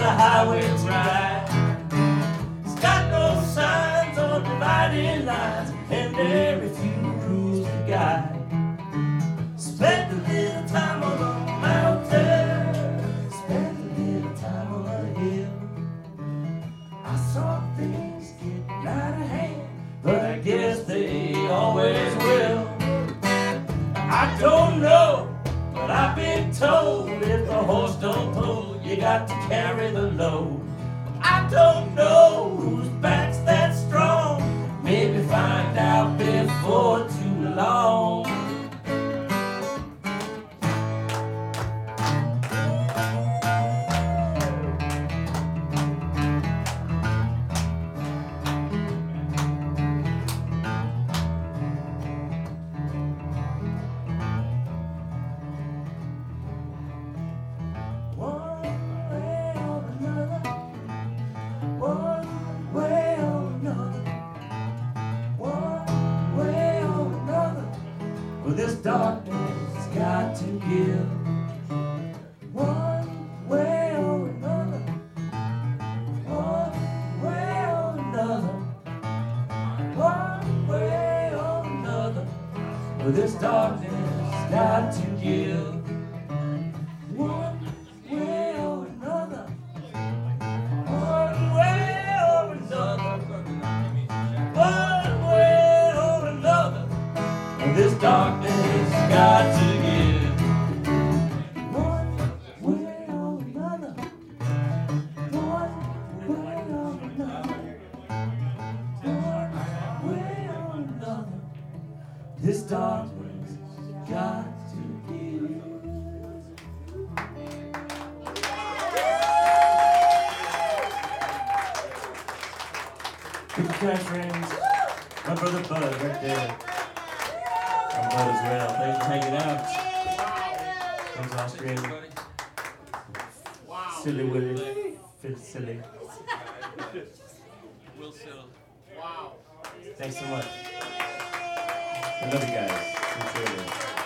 the highway to ride. It's got no signs or dividing lines, and very few rules to guide. Spent a little time on the mountain, spent a little time on the hill. I saw things get out of hand, but I guess they always will. I don't know, but I've been told if the horse don't pull, you got to carry the load. I don't know whose back's that strong, maybe find out before too long. Well, this darkness got to give. One way or another, one way or another, one way or another. Well, this darkness got to give. One way or another, one way or another, one way or another. Well, this darkness got to give. One way or another, one way or another, one way or another. This darkness got to give. Good time, friends. My brother Bud right there. I'm Bud as well. Thanks for hanging out. Thanks, Austrian. Wow. Silly Willy. Feel silly. Will Sill. Wow. Thanks so much. I love you guys. Sincerely.